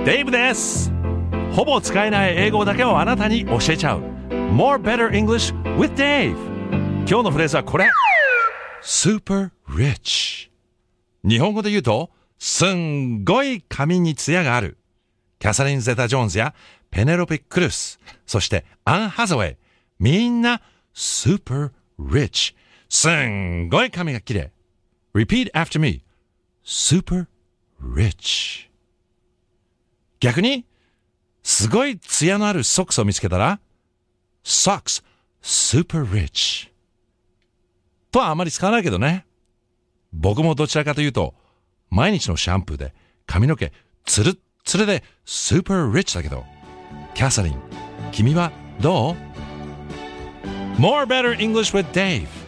デイブです。ほぼ使えない英語だけをあなたに教えちゃう More Better English with Dave。 今日のフレーズはこれ Super Rich。 日本語で言うとすんごい髪にツヤがある。キャサリン・ゼタ・ジョーンズやペネロペ・クルス、そしてアン・ハザウェイ、みんな Super Rich。 すんごい髪が綺麗。 Repeat after me。 Super Rich。 逆にすごいツヤのあるソックスを見つけたら Socks Super Rich とはあまり使わないけどね。僕もどちらかというと毎日のシャンプーで髪の毛ツルッツルで Super Rich だけど、キャサリン、君はどう？ More Better English with Dave。